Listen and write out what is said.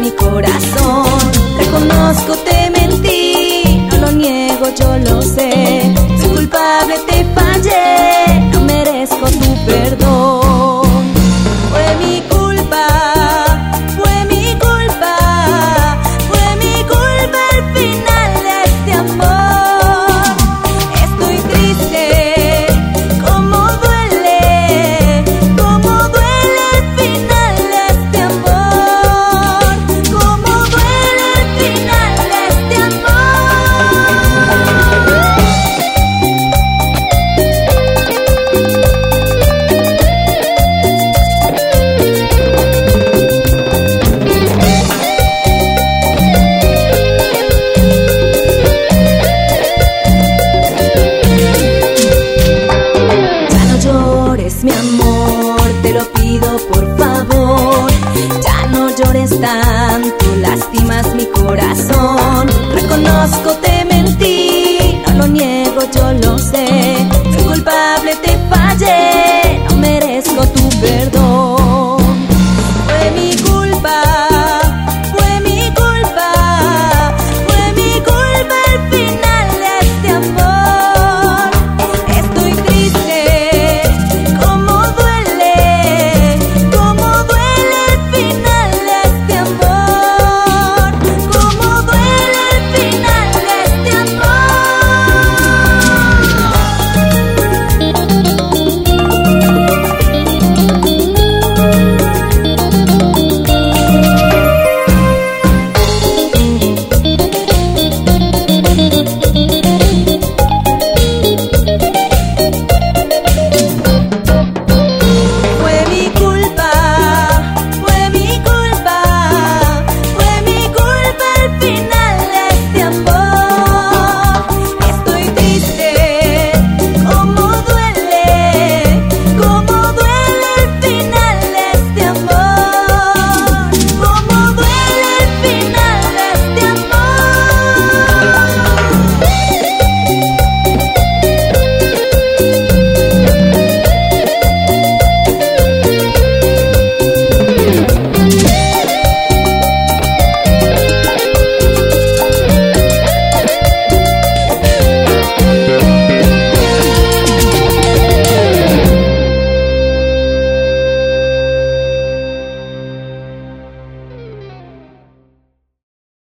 mi corazón. Reconozco, te mentí, no lo niego, yo lo sé. Soy culpable, te fallé, no merezco tu perdón. Fue mi culpa, fue mi culpa, fue mi culpa el final de este amor. Estoy triste, cómo duele el final de este amor, cómo duele el final de este Mi amor, te lo pido por favor, ya no llores tanto, lastimas mi corazón. Reconozco, te